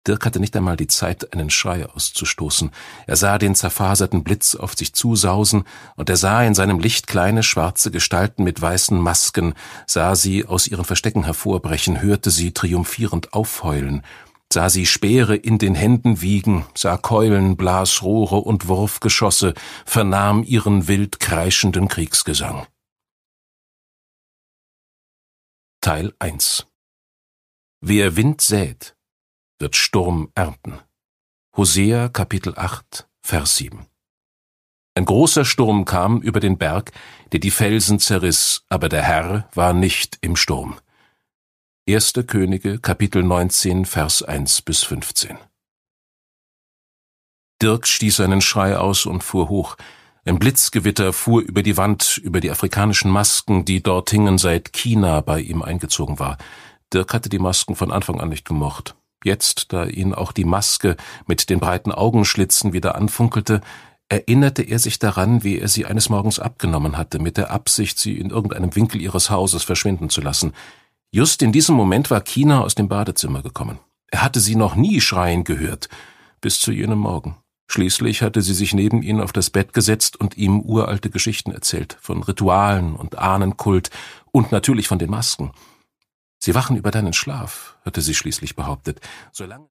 Dirk hatte nicht einmal die Zeit, einen Schrei auszustoßen. Er sah den zerfaserten Blitz auf sich zusausen, und er sah in seinem Licht kleine schwarze Gestalten mit weißen Masken, sah sie aus ihren Verstecken hervorbrechen, hörte sie triumphierend aufheulen, sah sie Speere in den Händen wiegen, sah Keulen, Blasrohre und Wurfgeschosse, vernahm ihren wild kreischenden Kriegsgesang. Teil 1. Wer Wind sät, wird Sturm ernten. Hosea, Kapitel 8, Vers 7. Ein großer Sturm kam über den Berg, der die Felsen zerriss, aber der Herr war nicht im Sturm. 1. Könige, Kapitel 19, Vers 1-15. Dirk stieß einen Schrei aus und fuhr hoch. Ein Blitzgewitter fuhr über die Wand, über die afrikanischen Masken, die dort hingen, seit China bei ihm eingezogen war. Dirk hatte die Masken von Anfang an nicht gemocht. Jetzt, da ihn auch die Maske mit den breiten Augenschlitzen wieder anfunkelte, erinnerte er sich daran, wie er sie eines Morgens abgenommen hatte, mit der Absicht, sie in irgendeinem Winkel ihres Hauses verschwinden zu lassen. Just in diesem Moment war China aus dem Badezimmer gekommen. Er hatte sie noch nie schreien gehört, bis zu jenem Morgen. Schließlich hatte sie sich neben ihn auf das Bett gesetzt und ihm uralte Geschichten erzählt, von Ritualen und Ahnenkult und natürlich von den Masken. »Sie wachen über deinen Schlaf«, hatte sie schließlich behauptet. »Solange